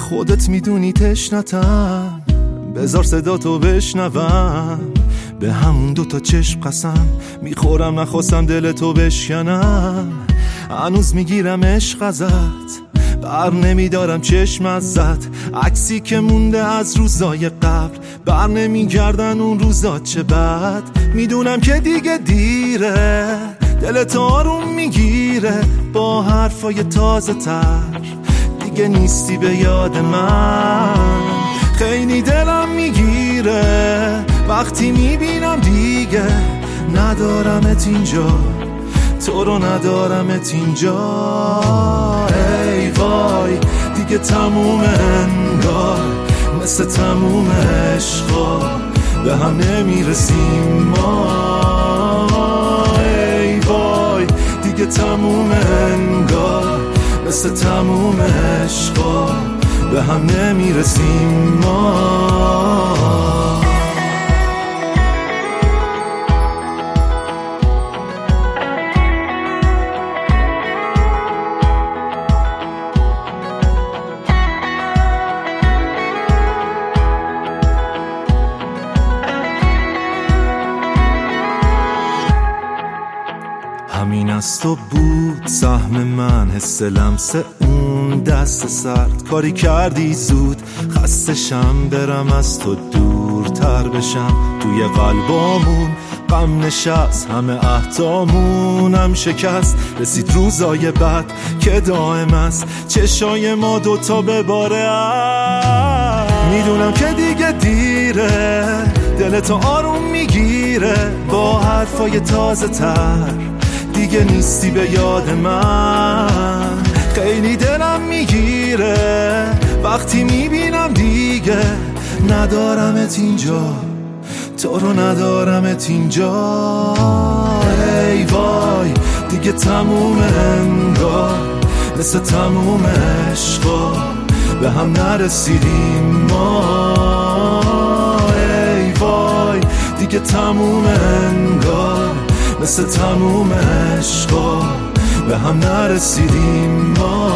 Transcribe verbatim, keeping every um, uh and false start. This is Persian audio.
خودت میدونی تشنتم، بذار صدا تو بشنوم. به همون دوتا چشم قسم میخورم، نخواستم دل تو بشکنم. هنوز میگیرم عشق ازت، بر نمیدارم چشم ازت. عکسی که مونده از روزای قبل، بر نمیگردن اون روزا چه بد. میدونم که دیگه دیره، دلت آروم میگیره با حرفای تازه تر. دیگه نیستی به یاد من، خیلی دلم میگیره وقتی میبینم دیگه ندارمت اینجا، تو رو ندارمت اینجا. ای وای دیگه تموم انگار، مثل تموم عشقا به هم نمیرسیم ما. ای وای دیگه تموم انگار، مثل تموم عشقا به هم نمیرسیم ما. همین از تو بود سهم من، حس لمس اون دست سرد. کاری کردی زود خستشم، برم از تو دورتر بشم. توی قلبامون غم نشست، همه اهدامونم شکست. رسید روزای بد که دائم است، چشای ما دوتا بباره. میدونم که دیگه دیره، دلتو آروم میگیره با حرفای تازه تر. دیگه نیستی به یاد من، خیلی دلم میگیره وقتی میبینم دیگه ندارمت اینجا، تو رو ندارمت اینجا. ای وای دیگه تموم انگار، مثل تموم عشقا به هم نرسیدیم ما. ای وای دیگه تموم انگار، مثل تموم عشقا به هم نرسیدیم ما.